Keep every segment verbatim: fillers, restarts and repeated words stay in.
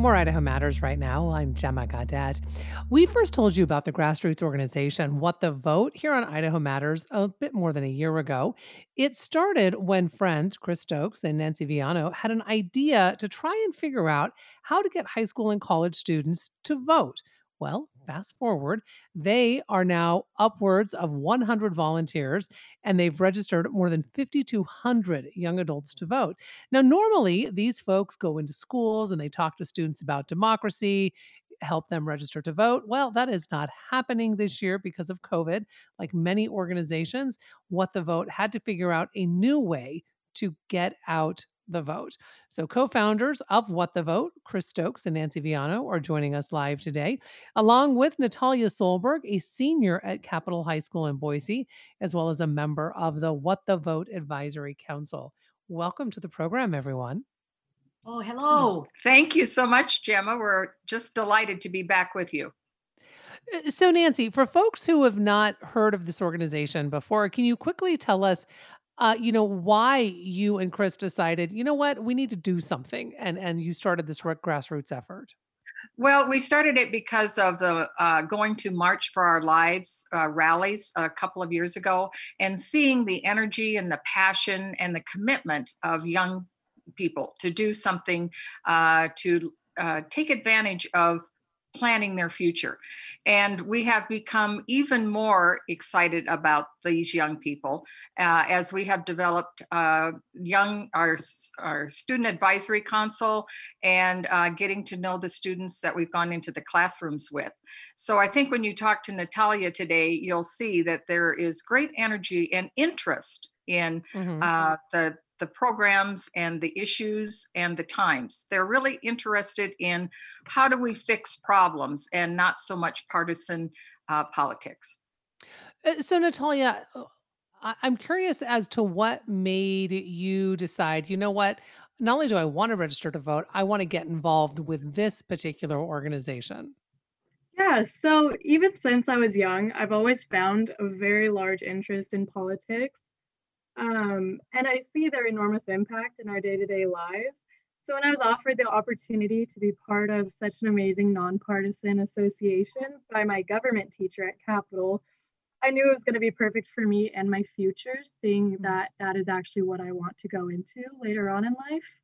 More Idaho Matters right now. I'm Gemma Gadet. We first told you about the grassroots organization, What the Vote, here on Idaho Matters a bit more than a year ago. It started when friends Chris Stokes and Nancy Viano had an idea to try and figure out how to get high school and college students to vote. Well, fast forward, they are now upwards of one hundred volunteers and they've registered more than five thousand two hundred young adults to vote. Now, normally, these folks go into schools and they talk to students about democracy, help them register to vote. Well, that is not happening this year because of COVID. Like many organizations, What the Vote had to figure out a new way to get out the vote. So, co founders of What the Vote, Chris Stokes and Nancy Viano, are joining us live today, along with Natalia Solberg, a senior at Capitol High School in Boise, as well as a member of the What the Vote Advisory Council. Welcome to the program, everyone. Oh, hello. Thank you so much, Gemma. We're just delighted to be back with you. Uh, So, Nancy, for folks who have not heard of this organization before, can you quickly tell us, uh, you know, why you and Chris decided, you know what, we need to do something, and and you started this gra- grassroots effort? Well, we started it because of the uh, going to March for Our Lives uh, rallies a couple of years ago and seeing the energy and the passion and the commitment of young people to do something uh, to uh, take advantage of planning their future. And we have become even more excited about these young people uh, as we have developed uh, young our, our student advisory council and uh, getting to know the students that we've gone into the classrooms with. So I think when you talk to Natalia today, you'll see that there is great energy and interest in Hmm. uh, the the programs and the issues and the times. They're really interested in how do we fix problems and not so much partisan uh, politics. Uh, So, Natalia, uh, I- I'm curious as to what made you decide, you know what, not only do I want to register to vote, I want to get involved with this particular organization. Yeah, so even since I was young, I've always found a very large interest in politics. Um, and I see their enormous impact in our day to day lives. So when I was offered the opportunity to be part of such an amazing nonpartisan association by my government teacher at Capitol, I knew it was going to be perfect for me and my future, seeing that that is actually what I want to go into later on in life.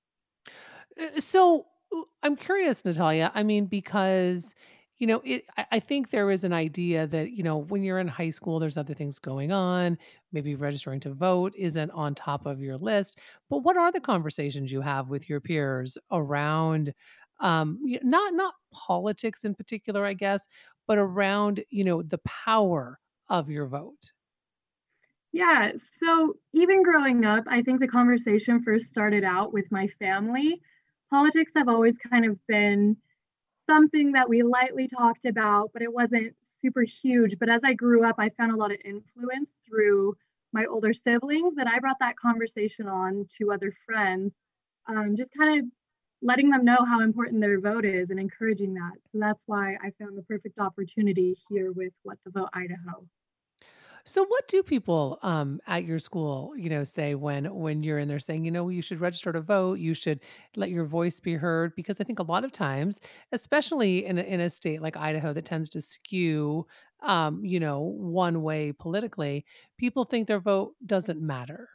Uh, So uh, I'm curious, Natalia. I mean, because you know, it, I I think there is an idea that you know, when you're in high school, there's other things going on. Maybe registering to vote isn't on top of your list. But what are the conversations you have with your peers around, um, y- not not politics in particular, I guess, but around you know the power of your vote? Yeah, so even growing up, I think the conversation first started out with my family. Politics have always kind of been something that we lightly talked about, but it wasn't super huge. But as I grew up, I found a lot of influence through my older siblings that I brought that conversation on to other friends, um, just kind of letting them know how important their vote is and encouraging that. So that's why I found the perfect opportunity here with What the Vote Idaho. So what do people um, at your school, you know, say when when you're in there saying, you know, you should register to vote, you should let your voice be heard? Because I think a lot of times, especially in a, in a state like Idaho that tends to skew, um, you know, one way politically, people think their vote doesn't matter.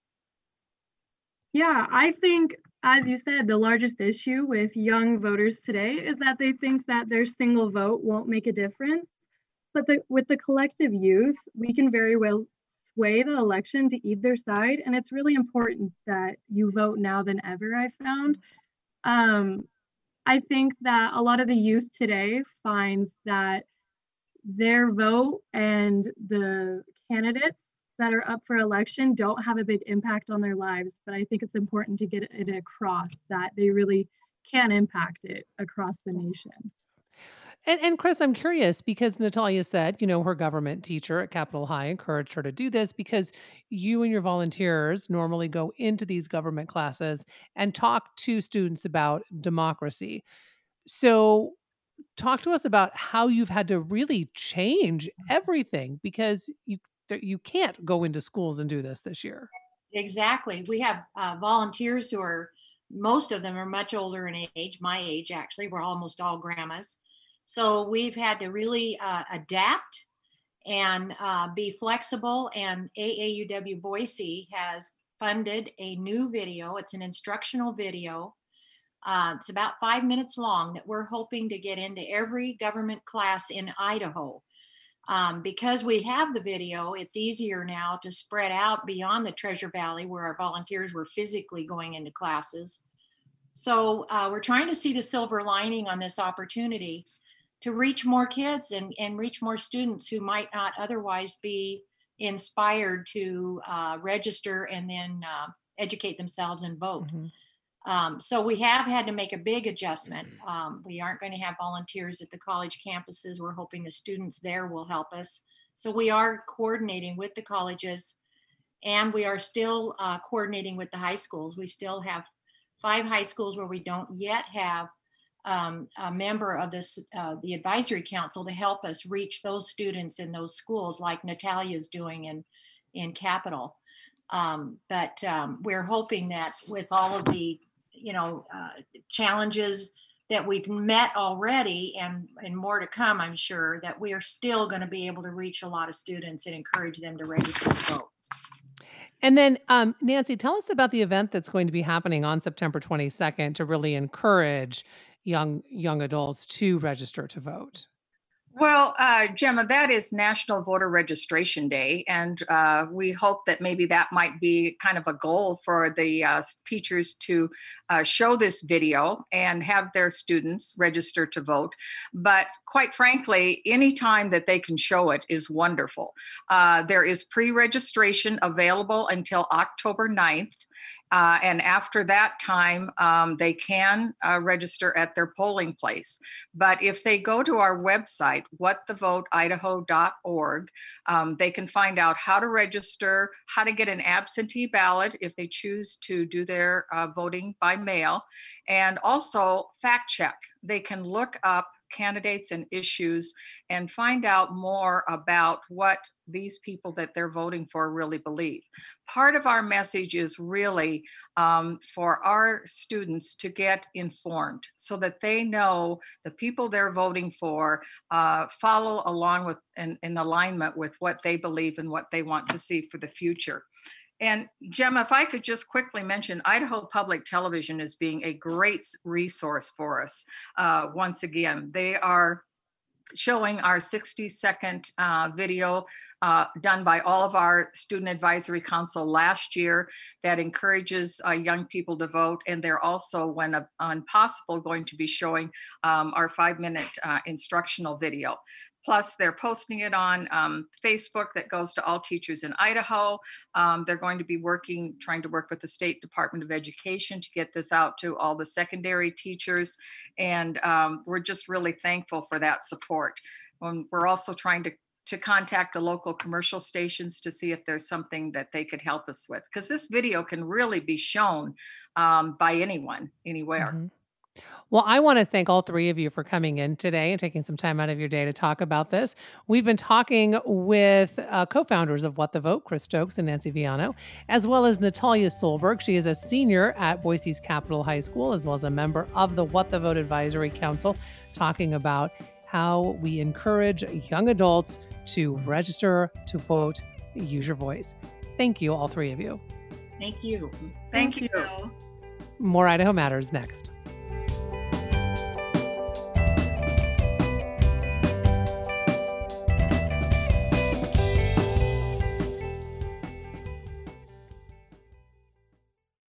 Yeah, I think, as you said, the largest issue with young voters today is that they think that their single vote won't make a difference. But the, with the collective youth, we can very well sway the election to either side. And it's really important that you vote now than ever, I found. Um, I think that a lot of the youth today finds that their vote and the candidates that are up for election don't have a big impact on their lives. But I think it's important to get it across that they really can impact it across the nation. And and Chris, I'm curious because Natalia said, you know, her government teacher at Capitol High encouraged her to do this because you and your volunteers normally go into these government classes and talk to students about democracy. So, talk to us about how you've had to really change everything because you there- you can't go into schools and do this this year. Exactly. We have uh, volunteers who are most of them are much older in age, my age actually. We're almost all grandmas. So we've had to really uh, adapt and uh, be flexible. And A A U W Boise has funded a new video. It's an instructional video. Uh, it's about five minutes long that we're hoping to get into every government class in Idaho. Um, because we have the video, it's easier now to spread out beyond the Treasure Valley where our volunteers were physically going into classes. So uh, we're trying to see the silver lining on this opportunity to reach more kids and, and reach more students who might not otherwise be inspired to uh, register and then uh, educate themselves and vote. Mm-hmm. Um, so we have had to make a big adjustment. Um, we aren't going to have volunteers at the college campuses. We're hoping the students there will help us. So we are coordinating with the colleges, and we are still uh, coordinating with the high schools. We still have five high schools where we don't yet have um, a member of this, uh, the advisory council to help us reach those students in those schools, like Natalia's doing in, in Capital. Um, but um, we're hoping that with all of the you know, uh, challenges that we've met already and, and more to come, I'm sure that we are still going to be able to reach a lot of students and encourage them to register to vote. And then, um, Nancy, tell us about the event that's going to be happening on September twenty-second to really encourage young young adults to register to vote. Well, uh, Gemma, that is National Voter Registration Day, and uh, we hope that maybe that might be kind of a goal for the uh, teachers to uh, show this video and have their students register to vote. But quite frankly, any time that they can show it is wonderful. Uh, there is pre-registration available until October ninth. Uh, and after that time, um, they can uh, register at their polling place. But if they go to our website, what the vote idaho dot org, um, they can find out how to register, how to get an absentee ballot if they choose to do their uh, voting by mail, and also fact check. They can look up candidates and issues and find out more about what these people that they're voting for really believe. Part of our message is really um, for our students to get informed so that they know the people they're voting for uh, follow along with and in alignment with what they believe and what they want to see for the future. And Gemma, if I could just quickly mention, Idaho Public Television is being a great resource for us. Uh, once again, they are showing our sixty second uh, video uh, done by all of our Student Advisory Council last year that encourages uh, young people to vote. And they're also, when uh, on possible, going to be showing um, our five minute uh, instructional video. Plus, they're posting it on um, Facebook that goes to all teachers in Idaho. Um, they're going to be working, trying to work with the State Department of Education to get this out to all the secondary teachers. And um, we're just really thankful for that support. Um, we're also trying to, to contact the local commercial stations to see if there's something that they could help us with. Because this video can really be shown um, by anyone, anywhere. Mm-hmm. Well, I want to thank all three of you for coming in today and taking some time out of your day to talk about this. We've been talking with uh, co-founders of What the Vote, Chris Stokes and Nancy Viano, as well as Natalia Solberg. She is a senior at Boise's Capital High School, as well as a member of the What the Vote Advisory Council, talking about how we encourage young adults to register, to vote, use your voice. Thank you, all three of you. Thank you. Thank, Thank you. you. More Idaho Matters next.